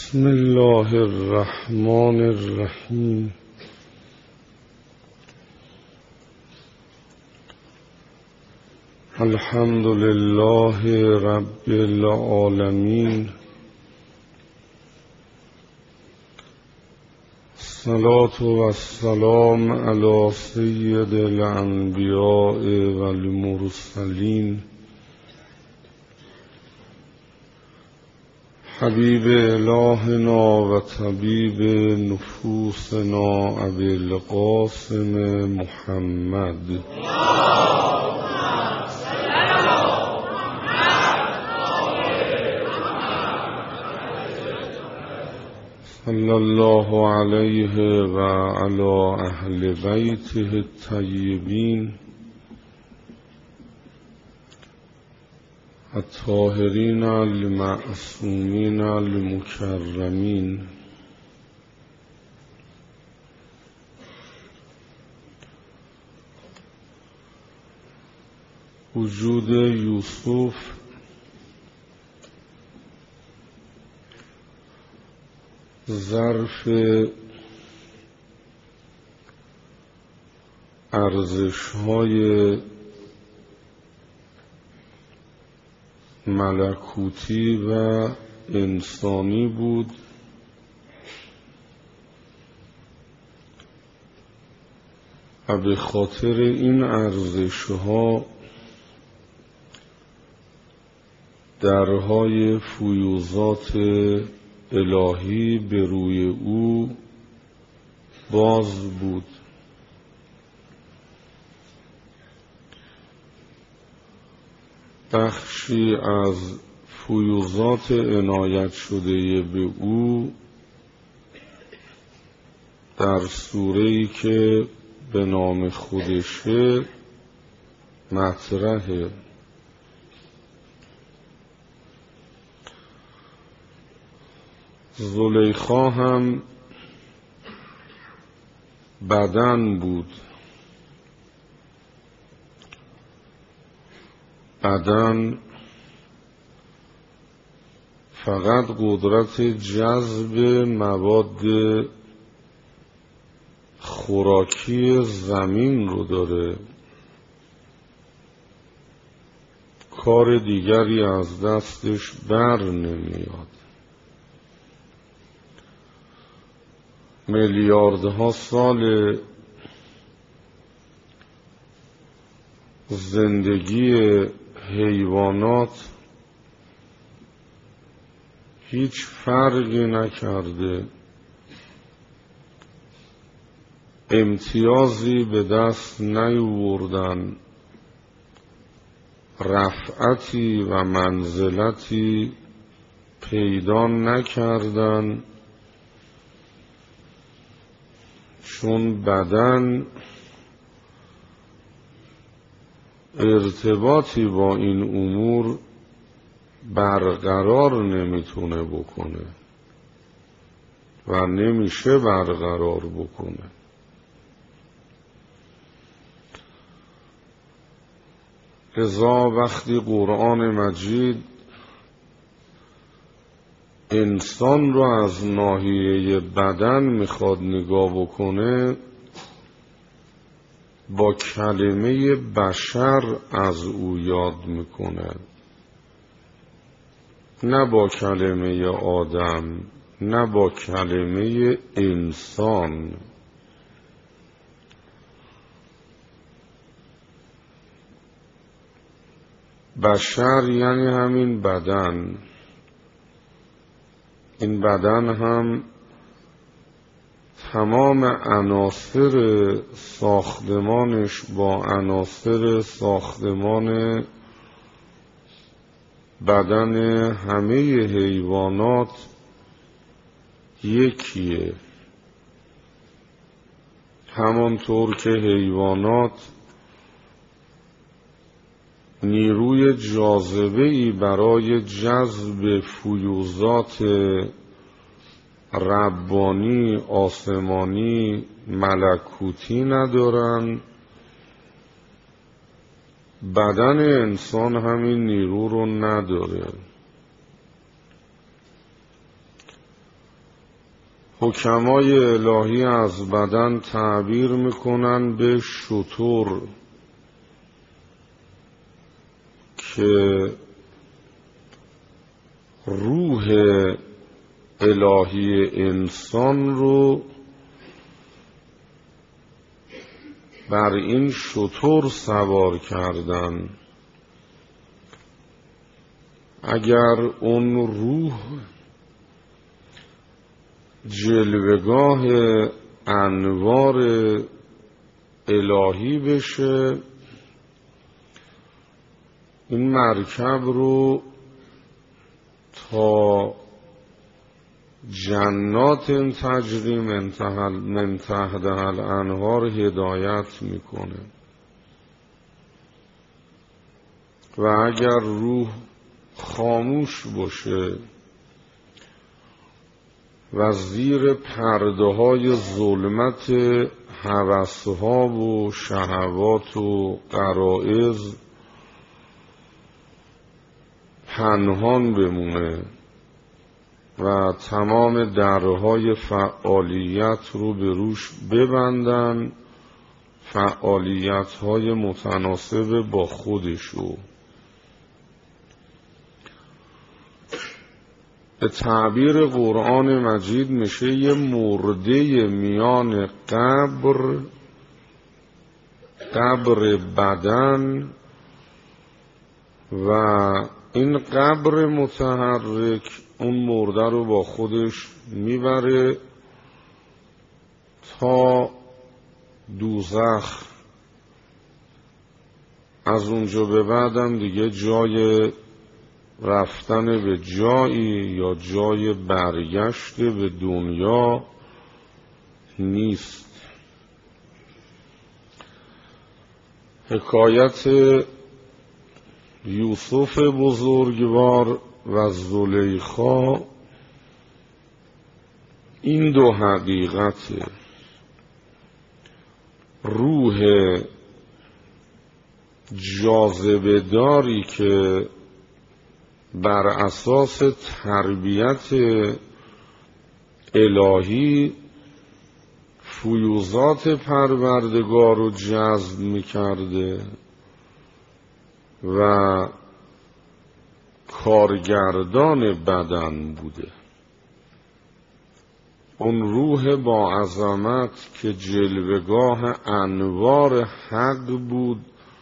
بسم الله الرحمن الرحیم. الحمد لله رب العالمین. الصلاة والسلام علی سید الانبیاء والمرسلین حبیب الهنا و طبیب نفوسنا ابی القاسم محمد صلی الله علیه و علی اهل بیته الطیبین الطاهرین المعصومین المکرمین. وجود یوسف ظرف ارزش‌های ملکوتی و انسانی بود و به خاطر این ارزش‌ها درهای فیوضات الهی به روی او باز بود. بخشی از فیوضات عنایت شده به او در سوره‌ای که به نام خودشه مطرحه. زلیخا هم بدن بود. بدن فقط قدرت جذب مواد خوراکی زمین رو داره، کار دیگری از دستش بر نمیاد. میلیاردها سال زندگی حیوانات هیچ فرقی نکرده، امتیازی به دست نیاوردن، رفعتی و منزلتی پیدا نکردن، چون بدن ارتباطی با این امور برقرار نمیتونه بکنه و نمیشه برقرار بکنه. لذا وقتی قرآن مجید انسان رو از ناحیه بدن میخواد نگاه بکنه، با کلمه بشر از او یاد میکنه، نه با کلمه آدم، نه با کلمه انسان. بشر یعنی همین بدن. این بدن هم تمام عناصر ساختمانش با عناصر ساختمان بدن همه حیوانات یکیه. همانطور که حیوانات نیروی جاذبه‌ای برای جذب فیوضات ربانی، آسمانی، ملکوتی ندارن، بدن انسان همین نیرو رو نداره. حکمای الهی از بدن تعبیر میکنن به شتر که روح الهی انسان رو بر این شتر سوار کردن. اگر اون روح جلوگاه انوار الهی بشه، این مرکب رو تا جنات تجری من تحتها الانهار هدایت میکنه. و اگر روح خاموش باشه و زیر پرده های ظلمت هوسها و شهوات و غرایز پنهان بمونه و تمام درهای فعالیت رو به روش ببندن، فعالیت‌های متناسب با خودشو، به تعبیر قرآن مجید میشه یه مرده میان قبر بدن و این قبر متحرک اون مرده رو با خودش میبره تا دوزخ. از اونجا به بعدم دیگه جای رفتن به جایی یا جای برگشت به دنیا نیست. حکایت یوسف بزرگوار و زلیخا این دو حقیقته. روح جاذبه داری که بر اساس تربیت الهی فیوزات پروردگار رو جذب می‌کرده و کارگردان بدن بوده. اون روح با عظمت که جلوگاه انوار حق بود،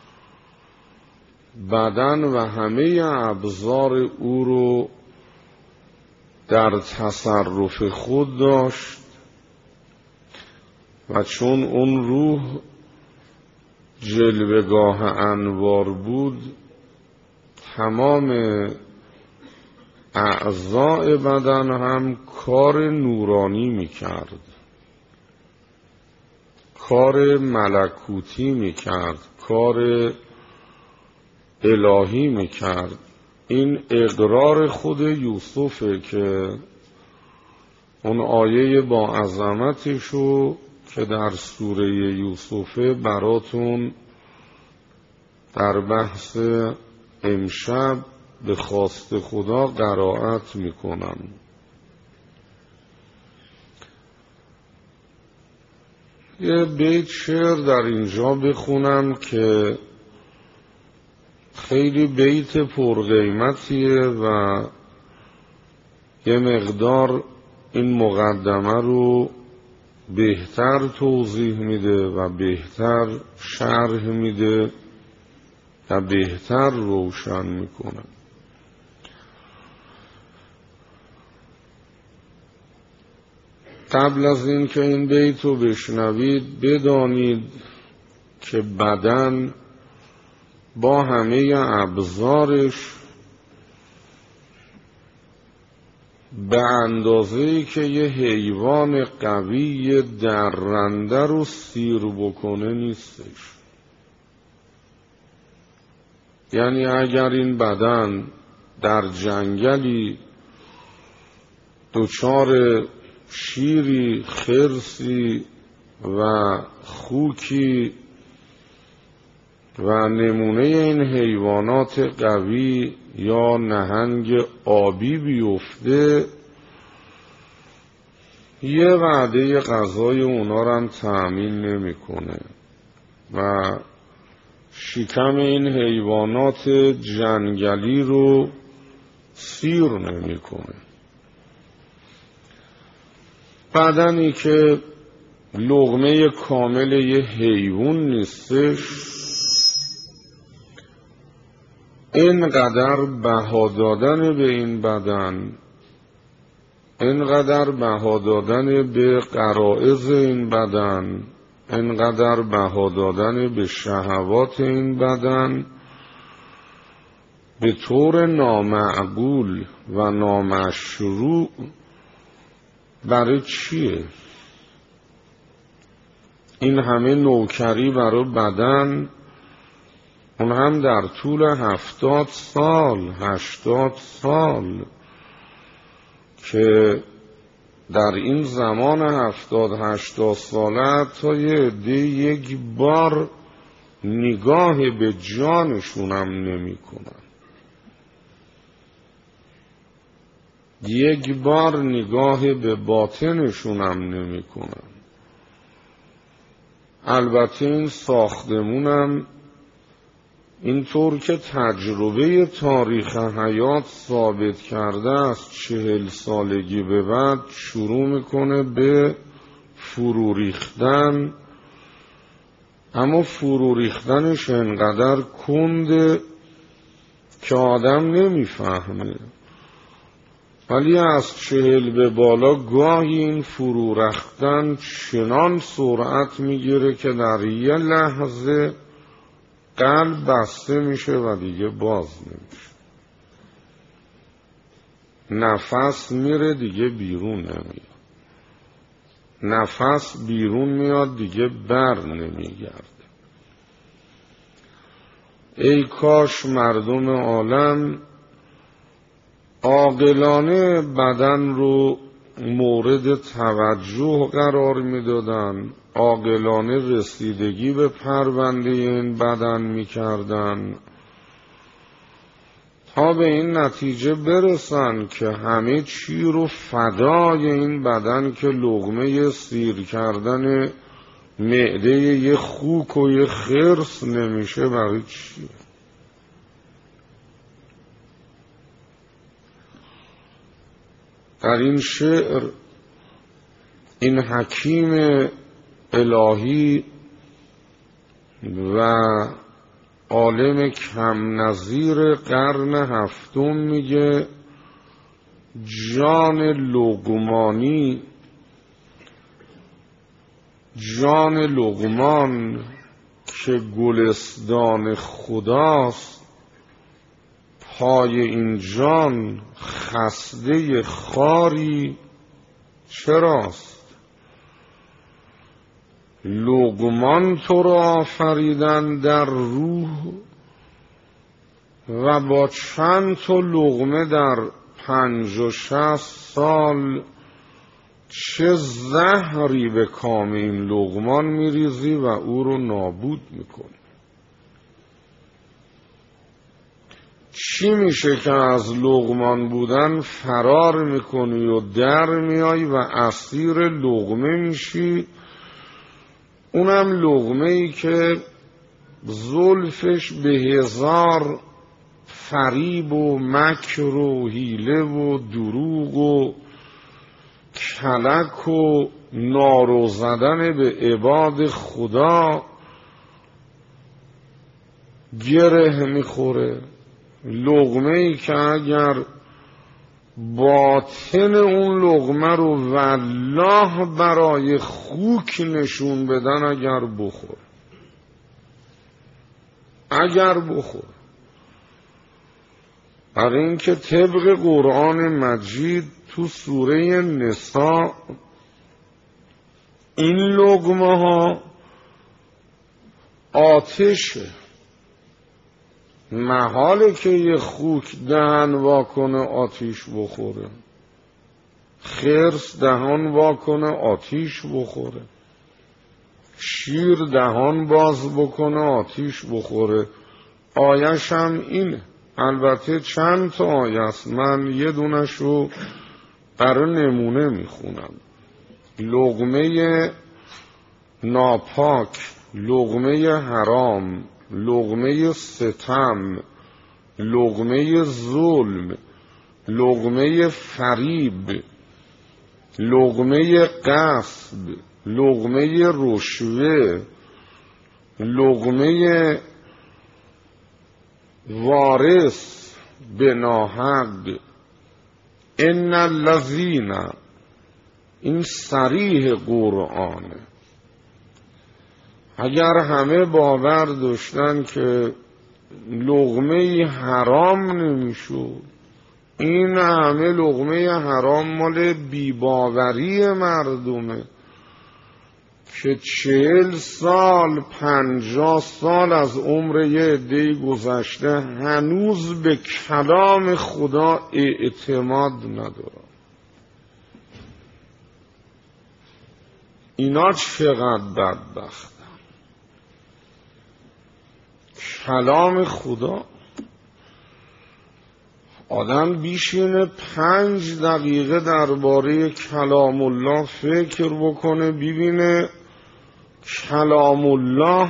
بدن و همه ابزار او رو در تصرف خود داشت و چون اون روح جلوگاه انوار بود، تمام اعضاء بدن هم کار نورانی میکرد، کار ملکوتی میکرد، کار الهی میکرد. این اقرار خود یوسفه که اون آیه با عظمتشو که در سوره یوسفه براتون در بحث امشب به خواست خدا قرائت میکنم. یه بیت شعر در اینجا بخونم که خیلی بیت پرقیمتیه و یه مقدار این مقدمه رو بهتر توضیح میده و بهتر شرح میده و بهتر روشن میکنه. قبل از این که این بیت رو بشنوید بدانید که بدن با همه ابزارش به اندازه‌ای که یه حیوان قوی درنده رو سیر بکنه نیستش. یعنی اگر این بدن در جنگلی دچار شیری، خرسی و خوکی و نمونه این حیوانات قوی یا نهنگ آبی بیفته، یه وعده غذای اونا رو هم تأمین نمیکنه و شکم این حیوانات جنگلی رو سیر نمیکنه. بدنی که لقمه کامل یه حیوان نیستش، اینقدر بها دادن به این بدن، اینقدر بها دادن به غرایز این بدن، اینقدر بها دادن به شهوات این بدن به طور نامعقول و نامشروع برای چیه؟ این همه نوکری برای بدن، اون هم در طول 70 سال 80 سال که در این زمان 70-80 ساله تا یه عده یک بار نگاه به جانشون هم نمی کنن، یک بار نگاه به باطنشون هم نمی کنن. البته این ساختمونم اینطور که تجربه تاریخ حیات ثابت کرده است 40 سالگی به بعد شروع میکنه به فرو ریختن، اما فرو ریختنش انقدر کنده که آدم نمیفهمه، ولی از 40 به بالا گاهی این فرو رفتن چنان سرعت میگیره که در یه لحظه قلب بسته میشه و دیگه باز نمیشه، نفس میره دیگه بیرون نمیاد، نفس بیرون میاد دیگه بر نمیگرده. ای کاش مردم عالم عاقلانه بدن رو مورد توجه قرار میدادن، عاقلانه رسیدگی به پرونده این بدن میکردن تا به این نتیجه برسن که همه چی رو فدای این بدن که لقمه سیر کردن معده یه خوک و یه خرس نمیشه برای چی؟ در این شعر این حکیم الهی و عالم کم نظیر قرن هفتم میگه جان لقمانی، جان لقمان که گلستان خداست، پای این جان خسته خاری چراست؟ لقمان تو را آفریدن در روح و با چند تا لقمه در 50-60 سال چه زهری به کام این لقمان میریزی و او رو نابود میکنی. چی میشه که از لقمان بودن فرار میکنی و در میای و اسیر لقمه میشی، اونم لقمه ای که زلفش به 1000 فریب و مکر و حیله و دروغ و کلک و نارو زدن به عباد خدا گره میخوره. لقمه ای که اگر باطن اون لقمه رو والله برای خوک نشون بدن اگر بخور، برای اینکه طبق قرآن مجید تو سوره نساء این لقمه ها آتشه، محاله که یه خوک دهن واکنه آتیش بخوره، خرس دهان واکنه آتیش بخوره، شیر دهان باز بکنه آتیش بخوره. آیش هم اینه. البته چند تا آیه است، من یه دونش رو برای نمونه میخونم. لقمه ناپاک، لقمه حرام، لقمه ستم، لقمه ظلم، لقمه فریب، لقمه غصب، لقمه رشوه، لقمه وارث به ناحق. ان الذین، این صریح قرآنه. اگر همه باور داشتن که لقمه حرام نمیشد، این همه لقمه حرام مال بیباوری مردمه که 40 سال 50 سال از عمر یه عده‌ای گذشته هنوز به کلام خدا اعتماد ندارن. اینا چقدر بدبختن. کلام خدا آدم بیشینه 5 دقیقه درباره کلام الله فکر بکنه، ببینه کلام الله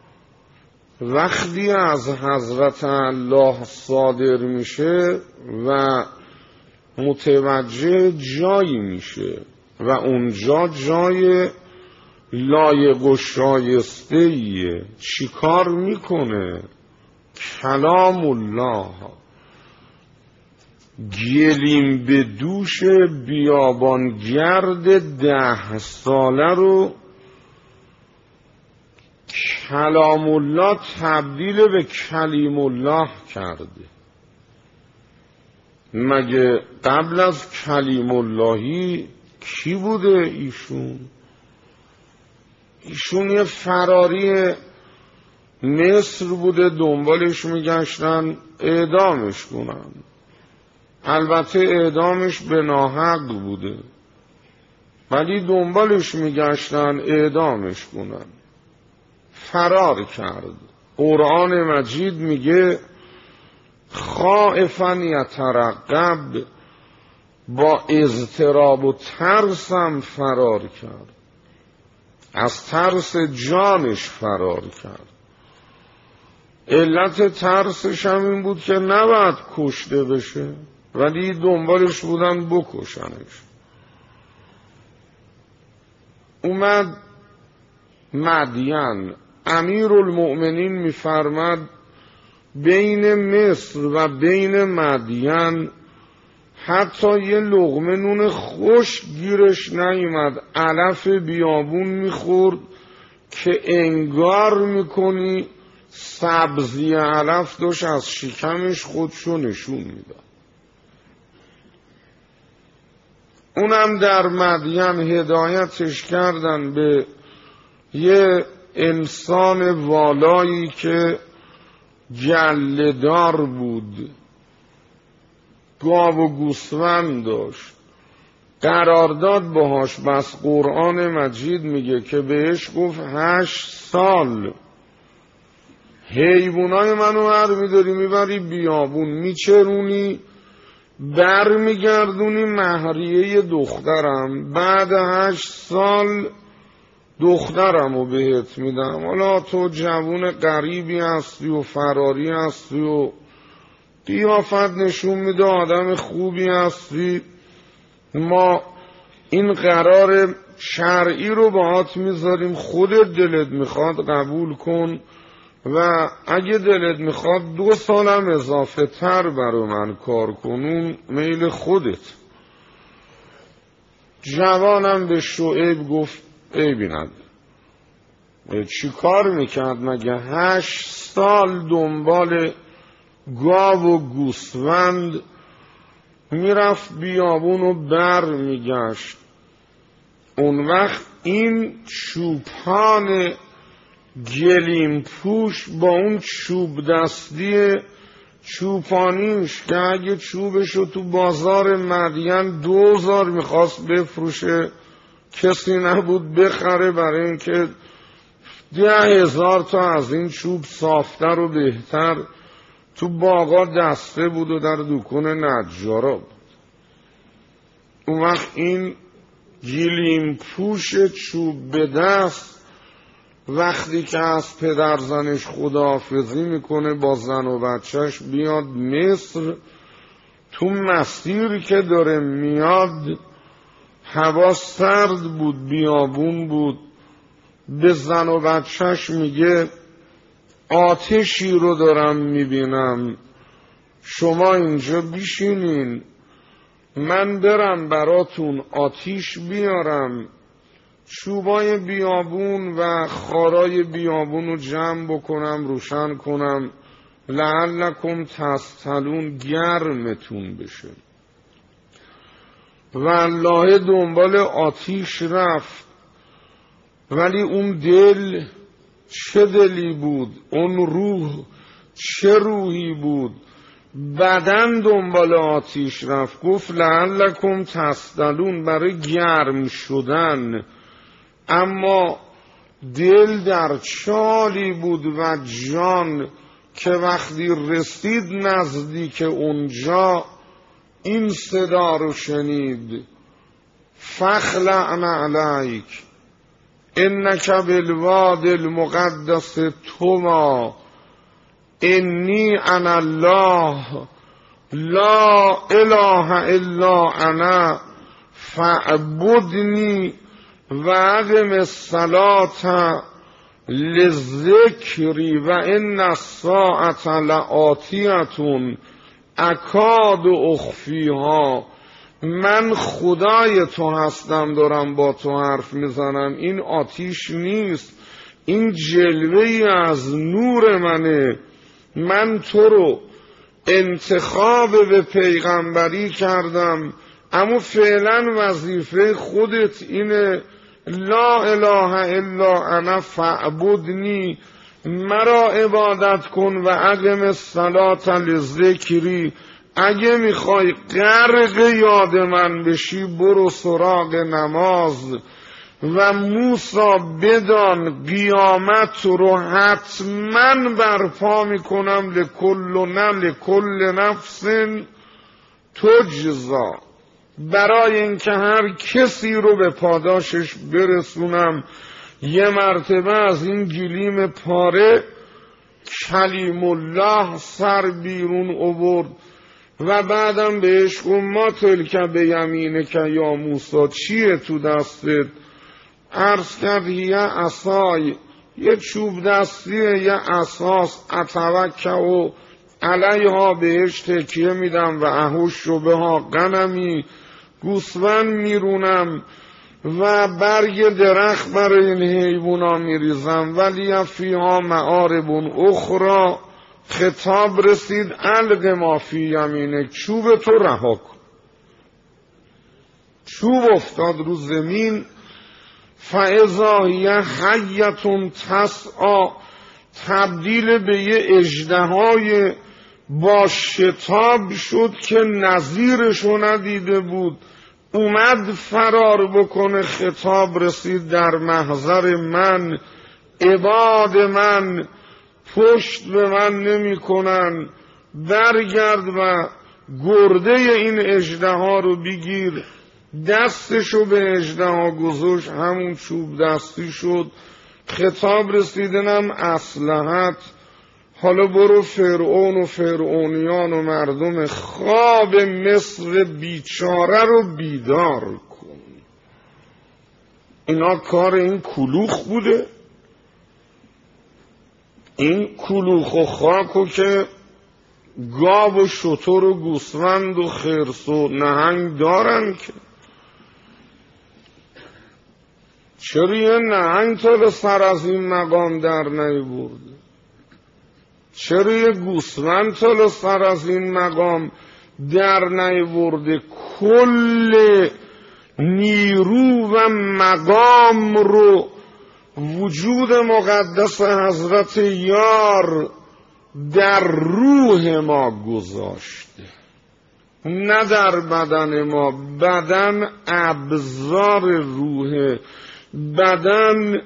وقتی از حضرت الله صادر میشه و متوجه جایی میشه و اونجا جای لایق و شایسته‌ایه، چی کار میکنه؟ کلام الله گلیم به دوش بیابانگرد 10 ساله رو کلام الله تبدیل به کلیم الله کرده. مگه قبل از کلیم اللهی کی بوده ایشون؟ ایشون یه فراری مصر بوده، دنبالش میگشتن اعدامش کنن. البته اعدامش به ناحق بوده، ولی دنبالش میگشتن اعدامش کنن. فرار کرد. قرآن مجید میگه خائفا یترقب، با اضطراب و ترسم فرار کرد، از ترس جانش فرار کرد. علت ترسش هم این بود که نباید کشته بشه، ولی دنبالش بودن بکشنش. اومد مدین. امیر المؤمنین میفرماد بین مصر و بین مدین حتی یه لقمه نون خوش گیرش نیامد. علف بیابون میخورد که انگار میکنی سبزی علف داشت از شکمش خودشو نشون میداد. اونم در مدین هدایتش کردن به یه انسان والایی که گله‌دار بود، گاو و گوسفند داشت، قرارداد باهاش. بس قرآن مجید میگه که بهش گفت 8 سال حیوانای منو برمیداری میبری بیابون میچرونی، بر میگردونی مهریه دخترم، بعد 8 سال دخترمو بهت میدم. حالا تو جوون غریبی هستی و فراری هستی و قیافت نشون میده آدم خوبی هستی، ما این قرار شرعی رو باهات میذاریم، خودت دلت میخواد قبول کن و اگه دلت میخواد 2 سالم اضافه تر برای من کار کنون میل خودت. جوانم به شعیب گفت ای بیند چی کار میکرد مگه؟ 8 سال دنبال گاو و گوسفند میرفت بیابون و بر میگشت. اون وقت این چوپان گلیم پوش با اون چوب دستی چوپانیش که اگه چوبشو تو بازار مدین 2000 میخواست بفروشه کسی نبود بخره، برای اینکه 10,000 تا از این چوب صافتر و بهتر تو باغا دسته بود و در دکون نجارا بود. اون وقت این گلیم پوش چوب به دست وقتی که از پدر زنش خداحافظی میکنه با زن و بچهش بیاد مصر، تو مسیری که داره میاد هوا سرد بود، بیابون بود، به زن و بچهش میگه آتشی رو دارم میبینم، شما اینجا بیشینین، من برم براتون آتیش بیارم، چوبای بیابون و خارای بیابون رو جمع بکنم روشن کنم، لعلکم تصطلون، گرمتون بشه. والله دنبال آتیش رفت، ولی اون دل چه دلی بود، اون روح چه روحی بود، بدن دنبال آتیش رفت. گفت لعلکم تصطلون، برای گرم شدن، اما دل در چالی بود و جان که وقتی رسید نزدیک اونجا این صدا رو شنید: فخلع نعلیک انک بالواد المقدس طوی انی انا الله لا اله الا انا فاعبدنی و اقم الصلاة لذکری و ان الساعة لآتیة اکاد اخفیها. من خدای تو هستم، دارم با تو حرف میزنم، این آتیش نیست، این جلوه‌ای از نور منه. من تو رو انتخاب به پیغمبری کردم، اما فعلا وظیفه خودت اینه لا اله الا انا فاعبدنی، مرا عبادت کن و اقم الصلاة لذکری. اگه میخوای غرق یاد من بشی برو سراغ نماز. و موسی بدان قیامت رو حتما برپا میکنم، لکل نفس تجزا، برای اینکه هر کسی رو به پاداشش برسونم. یه مرتبه از این گلیم پاره کلیم الله سر بیرون آورد و بعدم بهش گفت ما تلک به یمینه که یا موسی، چیه تو دستت؟ عرض کرد یه عصای، یه چوب دستیه، یه اساس، اتوکه و علیها، بهش تکیه میدم و اهوش به ها غنمی، گوسفند میرونم و برگ درخت برای این حیوونا میریزم، ولی فیها معارب اخرى. خطاب رسید الق ما فی یمینک، چوب تو رها کن. چوب افتاد رو زمین، فاذا هی حیة تسعی، تبدیل به یه اژدهای با شتاب شد که نظیرشو ندیده بود، اومد فرار بکنه. خطاب رسید در محضر من، عباد من پشت به من نمی کنن، برگرد و گرده این اژدها رو بگیر. دستشو به اژدها گذاشت، همون چوب دستی شد. خطاب رسیدنم اسلحت، حالا برو فرعون و فرعونیان و مردم خواب مصر بیچاره رو بیدار کن. اینا کار این کلوخ بوده، این کلوخ و خاکو که گاو و شتر و گوسفند و خرس و نهنگ دارن که چرا یه نهنگ تا به سر از این مقام در نیورده؟ چرا یه گوسفند تا به سر از این مقام در نیورده؟ کل نیرو و مقام رو وجود مقدس حضرت یار در روح ما گذاشته، نه در بدن ما. بدن ابزار روحه، بدن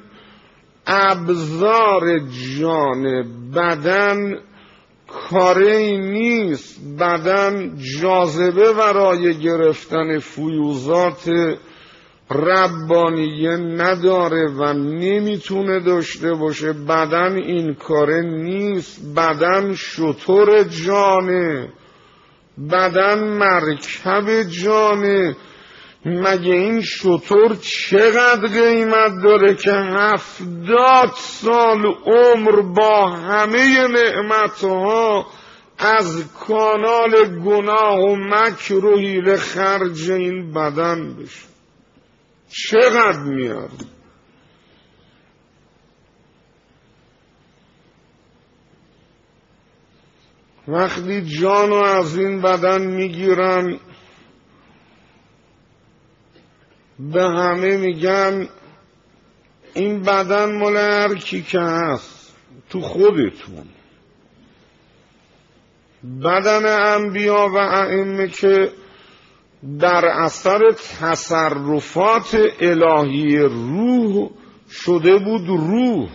ابزار جانه، بدن کاری نیست، بدن جاذبه برای گرفتن فیوزات ربانیه نداره و نمیتونه داشته باشه. بدن این کاره نیست. بدن شتر جانه، بدن مرکب جانه. مگه این شتر چقدر قیمت داره که 70 سال عمر با همه نعمتها از کانال گناه و مکر و حیله خرج این بدن بشه؟ چقدر میاد؟ وقتی جانو از این بدن میگیرن به همه میگن این بدن مال هر کی که هست تو خودتون. بدن انبیا و ائمه که در اثر تصرفات الهی روح شده بود روح.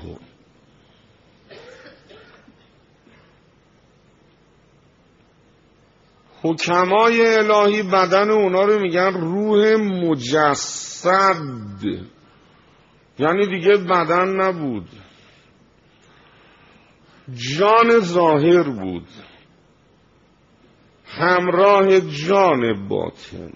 حکمای الهی بدن اونا رو میگن روح مجسد، یعنی دیگه بدن نبود، جان ظاهر بود همراه جان باطن.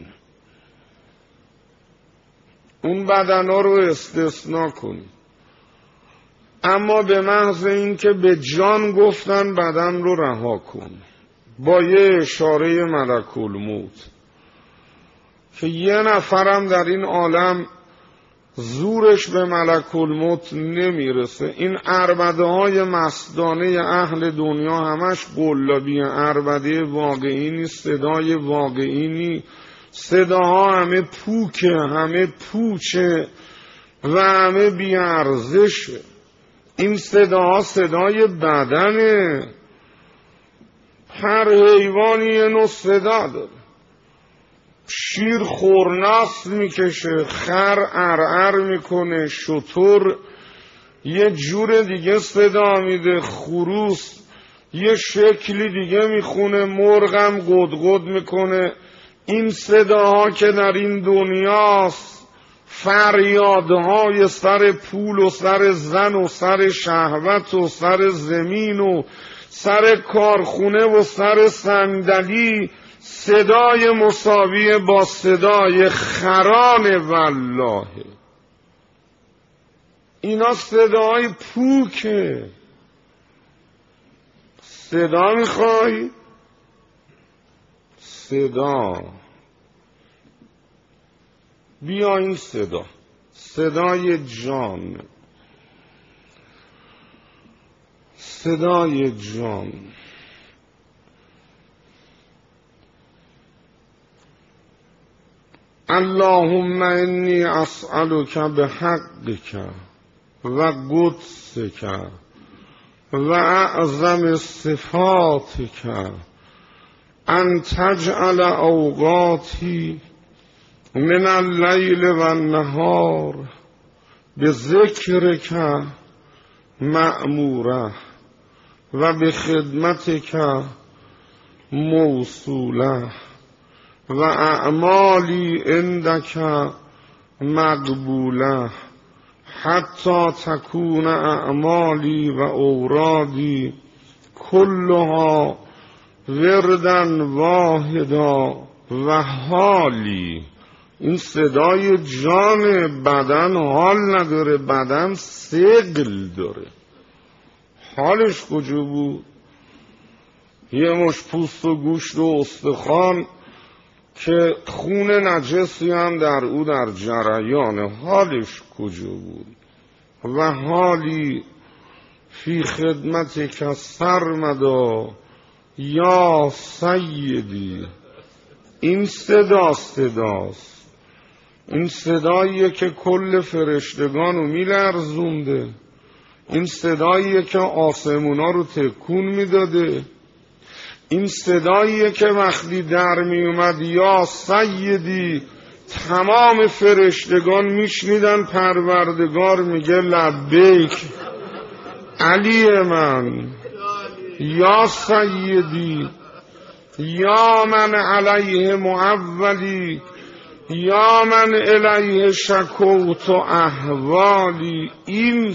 اون بدن ها رو استثناء کنید. اما به محض اینکه به جان گفتن بدن رو رها کن، با یه اشاره ملک الموت که یه نفرم در این عالم زورش به ملک الموت نمیرسه. این عربده های مستانه اهل دنیا همش قلابی، عربده واقعی نیست، صدای واقعی نیست. صداها همه پوکه، همه پوچه و همه بیارزشه. این صداها صدای بدنه. هر حیوانی یه نوع صدا داره. شیر خورناس میکشه، خر ارعر میکنه، شتر یه جور دیگه صدا میده، خروس یه شکلی دیگه میخونه، مرغم گدگد میکنه. این صداها که در این دنیاست فریادهای سر پول و سر زن و سر شهوت و سر زمین و سر کارخونه و سر صندلی، صدای مساوی با صدای خران والله. اینا صدای پوکه. صدا میخوای؟ صدا. بیا این صدا، صدای جان، صدای جان. اللهم انی اسألک بحقک و قدسک و اعظم صفاتک ان تجعل اوقاتی من اللیل و النهار بذکرک مأموره و بخدمتک موصوله و اعمالی عندک مقبوله حتی تکون اعمالی و اورادی کلها وردا واحدا و حالی. این صدای جان. بدن حال نداره، بدن ثقل داره. حالش کجا بود؟ یه مش پوست و گوشت و استخوان که خون نجسی هم در او در جریان. حالش کجا بود؟ و حالی فی خدمتک سرمدا یا سیدی. این صداست. این صداییه که کل فرشتگانو میلرزونده. این صداییه که آسمونا رو تکون میداده. این صداییه که وقتی در می اومد یا سیدی تمام فرشتگان میشنیدن پروردگار میگه لبیک علی من، یا سیدی، یا من علیه معولی، یا من الیه شکوت و احوالی. این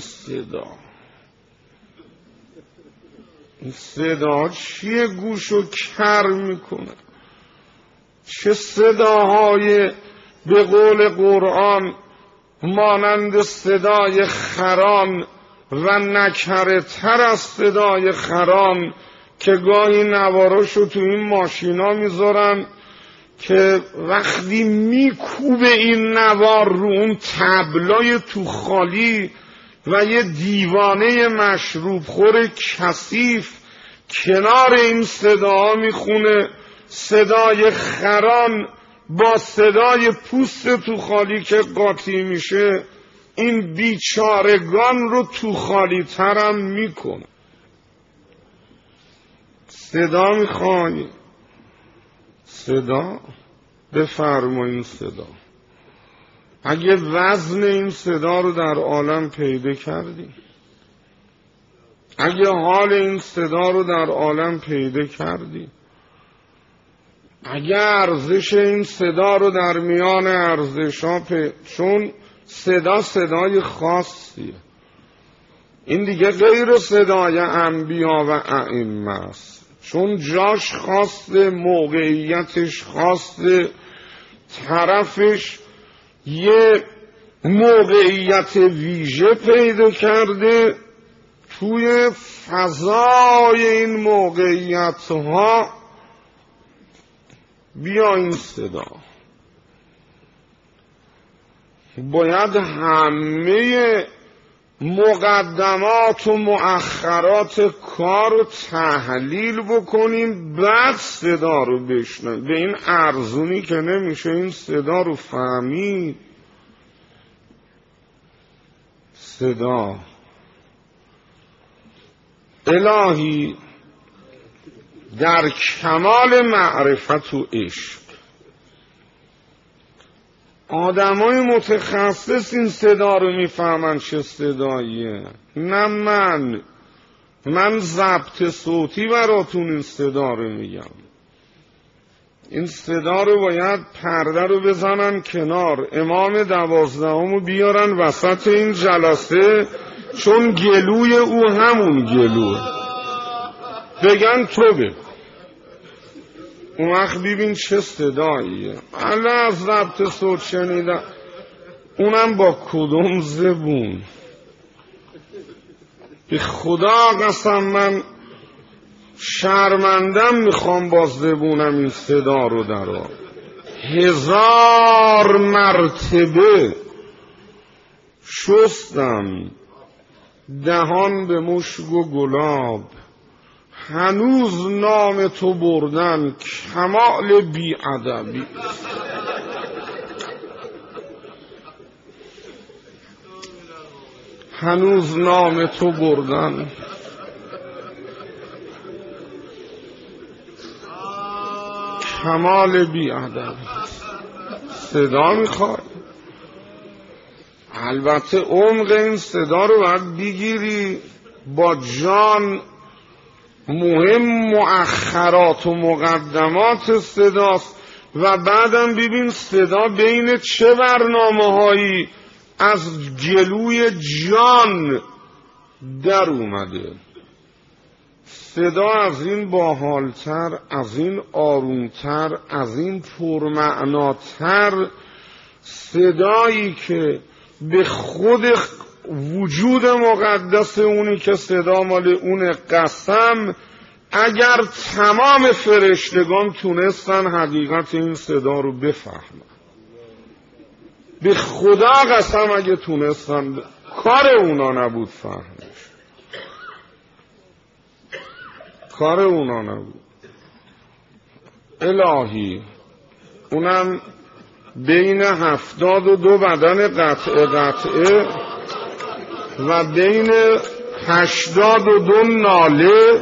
صدا چیه گوشو کر میکنه؟ چه صداهای به قول قرآن مانند صدای خران و نکره تر از صدای خران که گاهی نواراشو تو این ماشینا میذارن که وقتی میکوبه این نوار رو اون تبلای تو خالی و یه دیوانه مشروب خور کثیف کنار این صدا میخونه، صدای خران با صدای پوست تو خالی که قاطی میشه این بیچارگان رو تو خالی ترم میکنه. صدا میخوای؟ صدا بفرمایین. صدا اگه وزن این صدا رو در عالم پیدا کردی، اگه حال این صدا رو در عالم پیدا کردی، اگه ارزش این صدا رو در میان ارزش‌ها چون صدای خاصیه، این دیگه غیر صدای انبیا و ائمه است، چون جاش خاصه، موقعیتش خاصه، طرفش یه موقعیت ویژه پیدا کرده. توی فضای این موقعیت ها بیا این صدا باید همه مقدمات و مؤخرات کار رو تحلیل بکنیم، بعد صدا رو بشنویم. به این ارزونی که نمیشه این صدا رو فهمید. صدا الهی در کمال معرفت و عشق، آدمای متخصص این صدا رو میفهمن چه صداییه، نه من ضبط صوتی براتون این صدا رو میگم. این صدا رو باید پرده رو بزنن کنار، امام 12 رو بیارن وسط این جلسه، چون گلوی او همون گلوه، بگن تو بگو. اون وقت ببین چه صداییه. الله از ضبط صوت شنیدم، اونم با کدوم زبون. به خدا قسم من شرمندم میخوام با زبونم این صدا رو درآورم. 1000 مرتبه شستم دهان به مشک و گلاب، هنوز نام تو بردن کمال بی‌ادبی. هنوز نام تو بردن کمال بی‌ادبی. صدا میخوای؟ البته عمق این صدا رو باید بگیری با جان. مهم مؤخرات و مقدمات صداست و بعدم ببین صدا بین چه برنامه‌هایی از جلوی جان در اومده. صدا از این باحالتر، از این آرومتر، از این پرمعناتر، صدایی که به خود وجود مقدس اونی که صدا مال اون قسم، اگر تمام فرشتگان تونستن حقیقت این صدا رو بفهمن، به خدا قسم اگه تونستن، کار اونا نبود فهمش، کار اونا نبود. الهی اونم بین 72 بدن قطعه و بین 82 ناله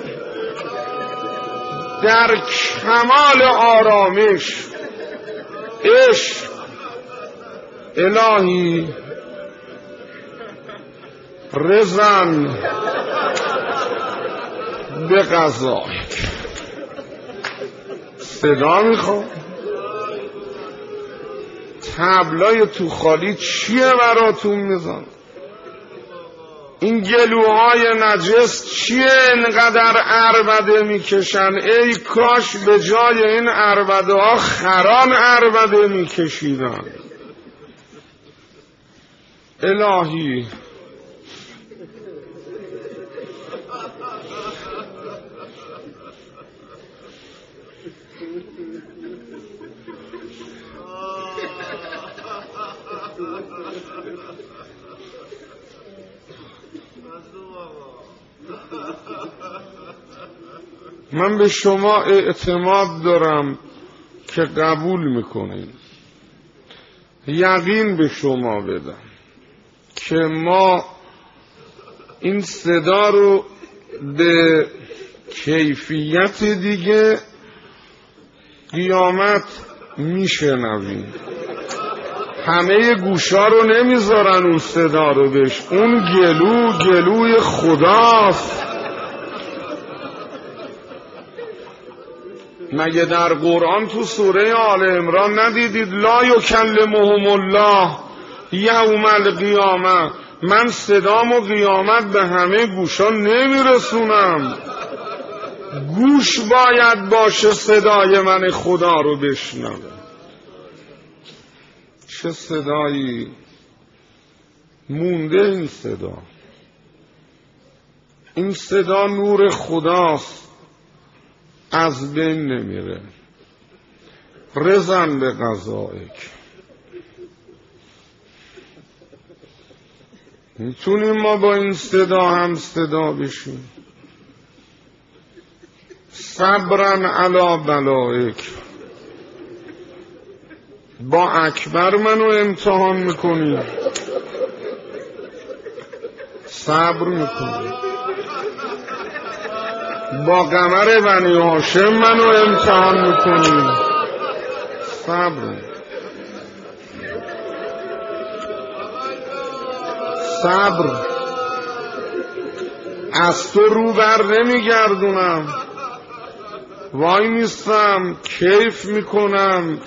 در کمال آرامش عشق. الهی رزن به قضای. صدا میخوام؟ طبلای تو خالی چیه براتون میزن؟ این گلوهای نجس چیه اینقدر عربده میکشن؟ ای کاش به جای این عربده ها خران عربده میکشیدن. الهی من به شما اعتماد دارم که قبول میکنید. یقین به شما بدم که ما این صدا رو به کیفیت دیگه قیامت میشنویم. همه گوشا رو نمیذارن اون صدا رو بش. اون گلوی خداست. مگه در قرآن تو سوره آل عمران ندیدید لا یکلمهم الله یوم القیامه؟ من صدامو قیامت به همه گوشا نمیرسونم. گوش باید باشه صدای من خدا رو بشنوه. چه صدایی مونده این صدا. این صدا نور خداست، از بین نمیره. رضا به قضایک. میتونیم ما با این صدا هم صدا بشیم. صبرن علی بلایک. با اکبر منو امتحان میکنی، صبر میکنی. با قمر بنی هاشم منو امتحان میکنی، صبر. صبر. از تو رو بر نمیگردونم، وای نیستم کیف میکنم،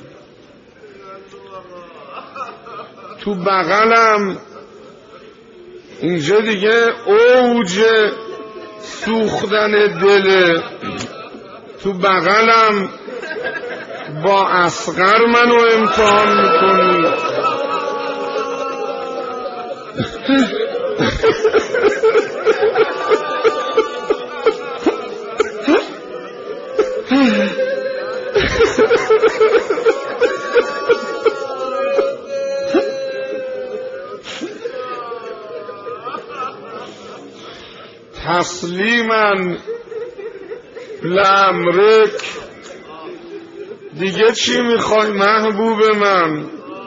تو بغلم. اینجا دیگه اوج سوختن دله. تو بغلم با اصغر منو امتحان میکنی. تسلیما لامرک. دیگه چی میخوای محبوب من؟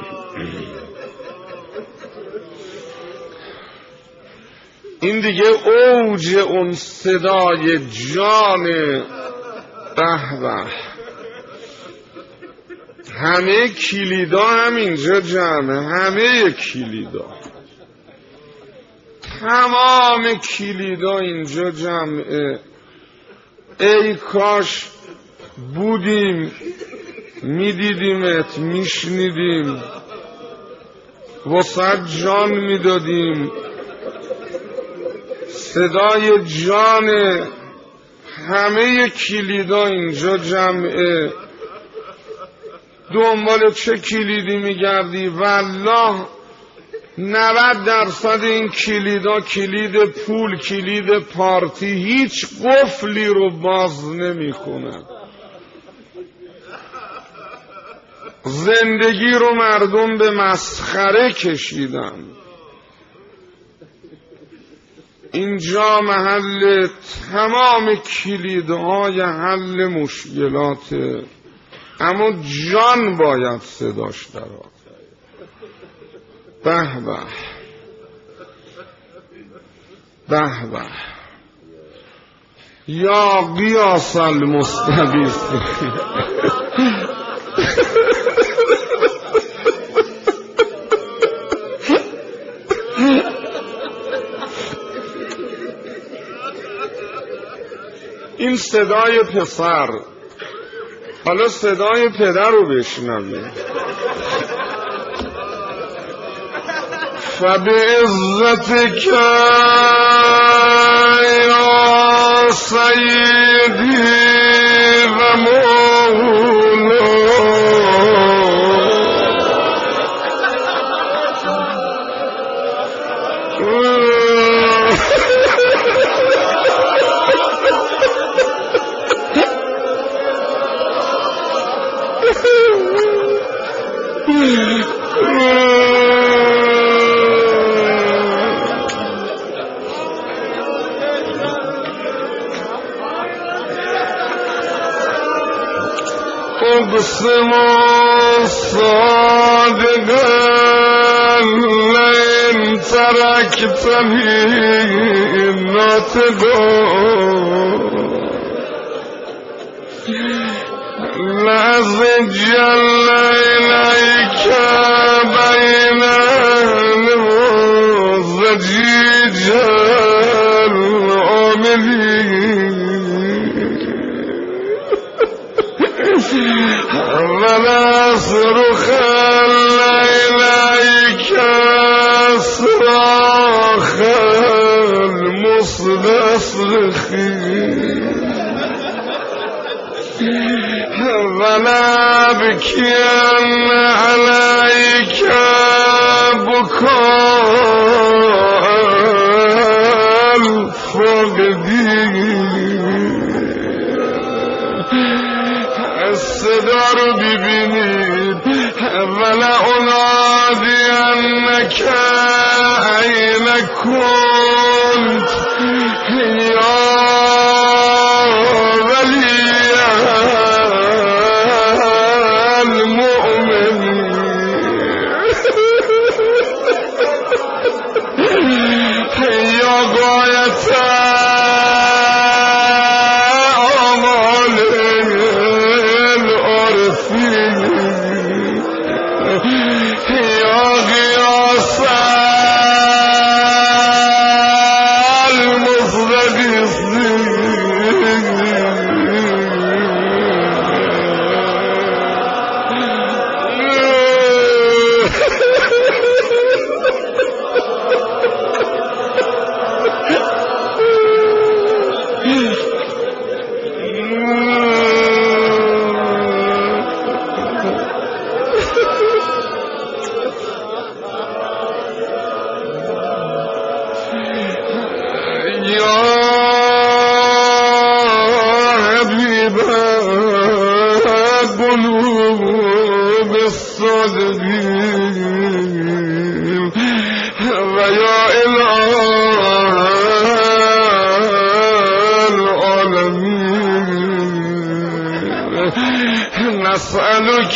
این دیگه اوج اون صدای جان. به به. همه کلیدا هم اینجا جمعه. همه کلیدا، تمام کلیدا اینجا جمعه. ای کاش بودیم، میدیدیمت، میشنیدیم، وسط جان میدادیم. صدای جان همه کلیدا اینجا جمعه. دنبال چه کلیدی میگردی؟ والله 90% این کلیدا کلید پول، کلید پارتی، هیچ قفلی رو باز نمی کنن. زندگی رو مردم به مسخره کشیدن. اینجا محل تمام کلیدهای حل مشکلاته، اما جان باید صداش درآید. به به به به. یا قیاس المستبیس. این صدای پسر. حالا صدای پدر رو بشنویم. فبعزتك یا سیدی و أقسم صادقا لئن تركتني ناطقا لأزجن إليك بين الزجيج العاملين ولا أصرخن إليك صراخ المستصرخين ولا أبكين عليك بكاء الفاقدين الصدا رو ببینید ولا أنادينك أين كنت يا ولي المؤمنين يا غاية قلوب الصادقين ويا إله العالمين نسألك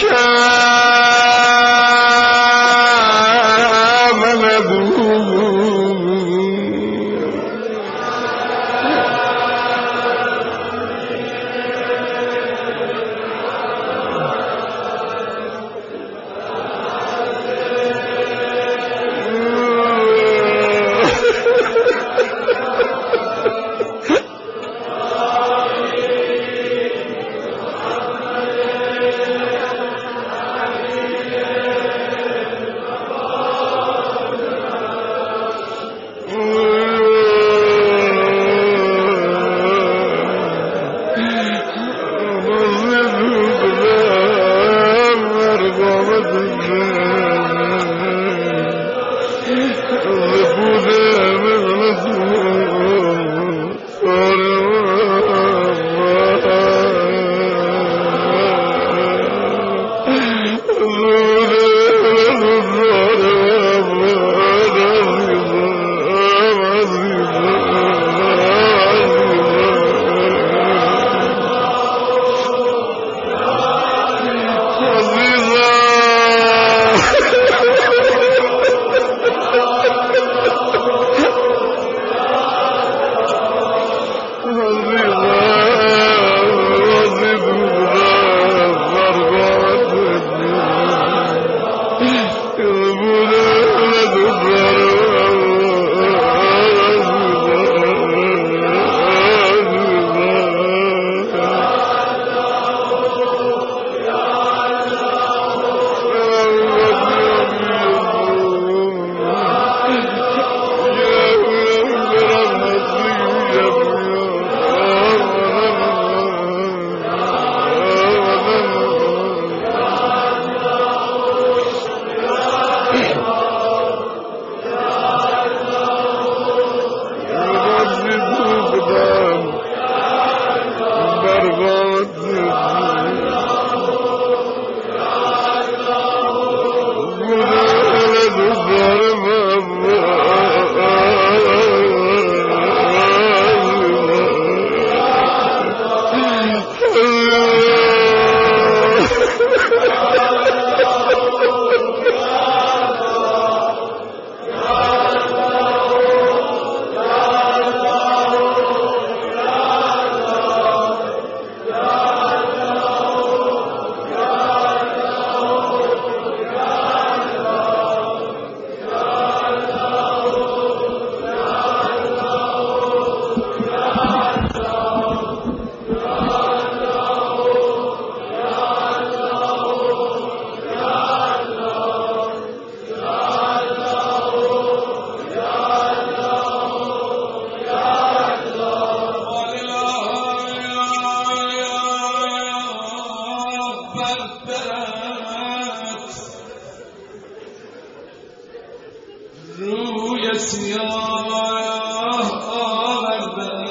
سیاه آورده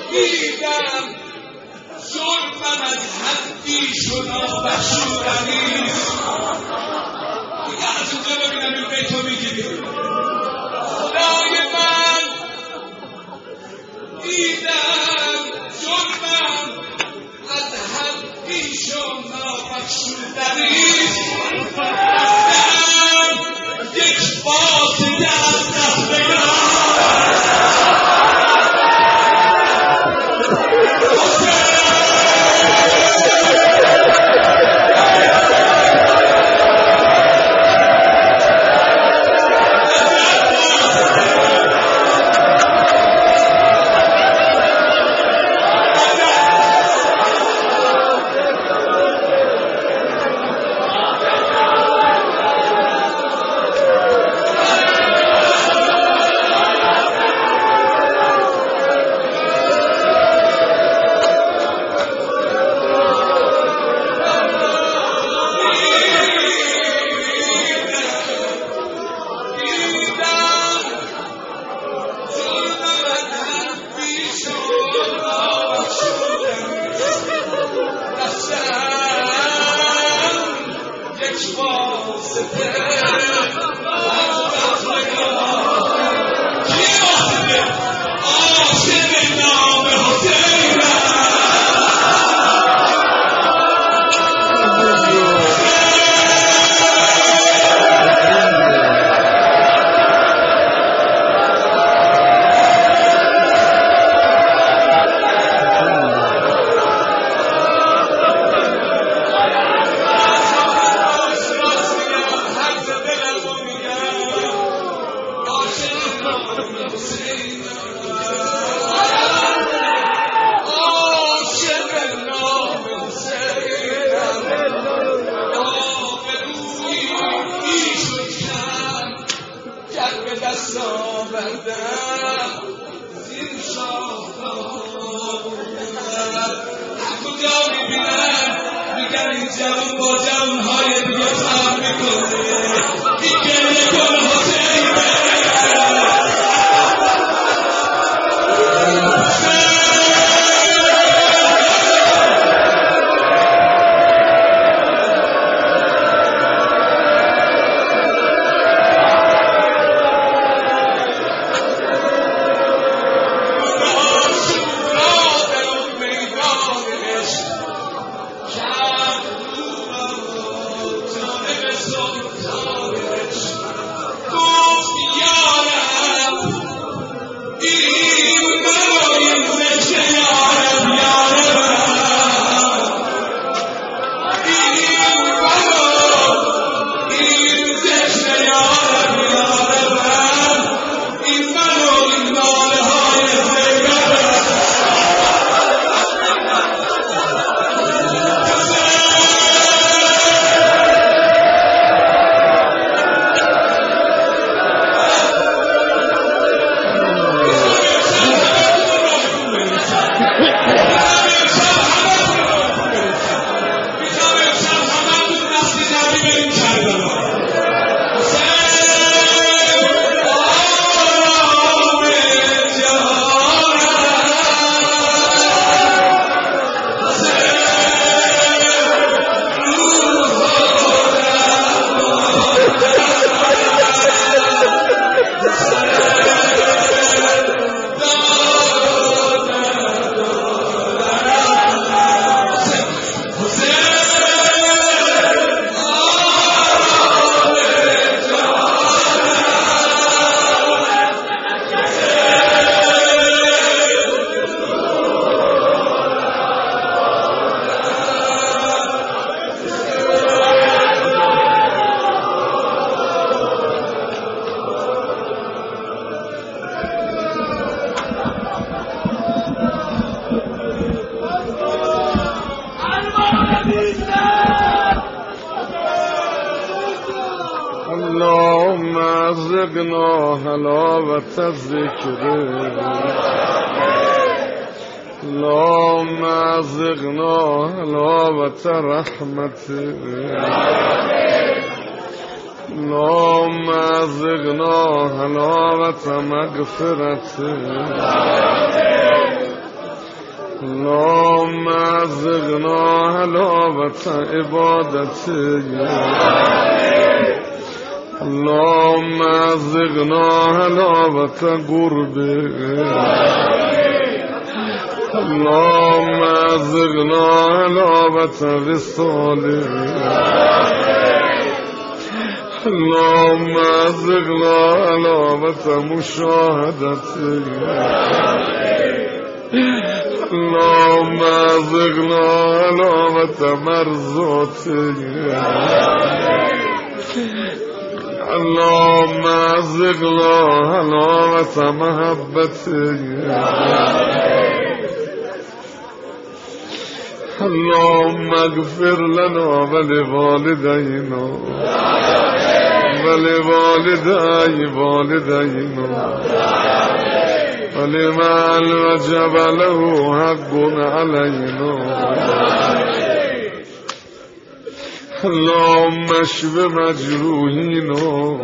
دیدم ظلمم از حدی شد نابخشودنیست. دیگه از اونجا ببینم این بیتو میگیری. خدای من دیدم ظلمم از حدی شد نابخشودنیست. رفتم یک واسطه از دستگاه اللهم ارزقنا حلاوة الذكر اللهم ارزقنا حلاوة رحمته اللهم ارزقنا حلاوة مغفرته حلاوت عبادته اللهم ازقنا حلاوت قربه اللهم ازقنا حلاوت وصاله اللهم ازقنا حلاوت مشاهدته اللهم ازقنا حلاوت مرضاته اللهم ازقنا حلاوت محبته اللهم اغفر لنا ولوالدينا ولوالدي والدينا ولمن وجب له حق علينا اللهم اشف مجروحينا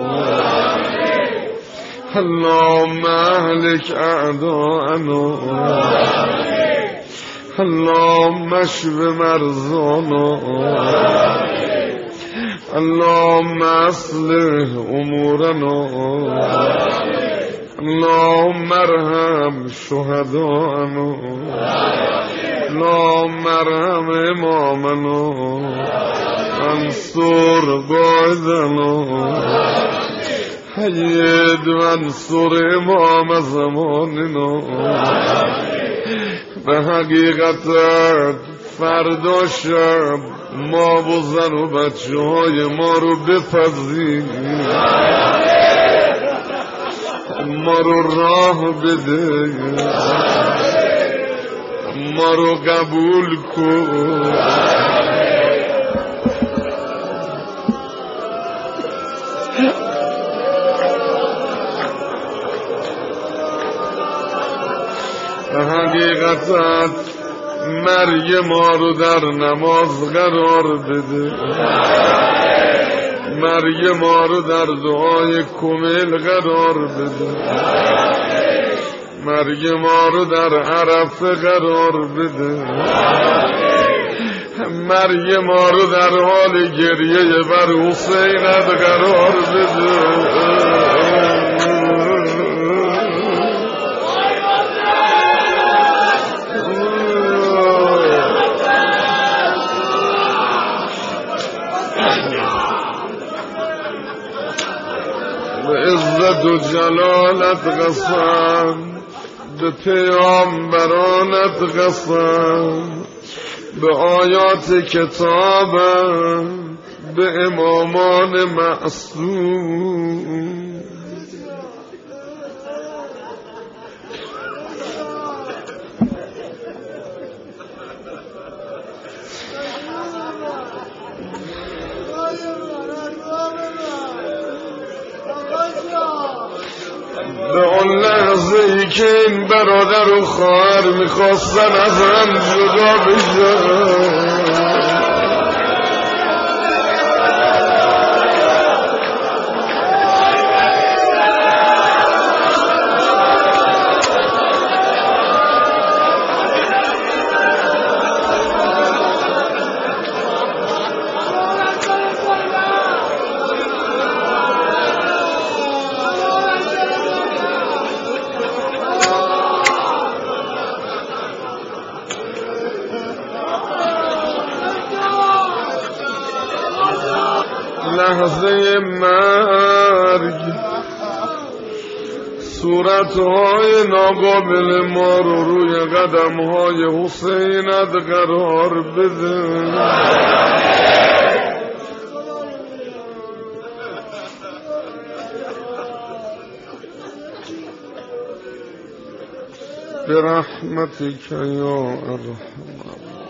اللهم اهلك اعداءنا اللهم اشف مرضانا اللهم اصلح امورنا اللهم ارحم شهداءنا اللهم ارحم امامنا انصر قائدنا حید وانصر امام زماننا به حقیقت فردا شب ما و زن و بچه های ما رو بپذیر ما رو راه بده ما رو قبول کن حقیقتا مرگ ما رو در نماز قرار بده مرگ ما رو در دعای کمیل قرار بده مرگ ما رو در عرفه قرار بده مرگ ما رو در حال گریه بر حسینت قرار بده به عزت و جلالت قسم به پیامبرانت قسم به آیات کتابت به امامان معصوم به اون لحظه ای که این برادر و خواهر میخواستن از هم جدا بشن لحظه مرگ صورتهای ناقابل ما رو روی قدمهای حسینت قرار بده برحمتك یا ارحم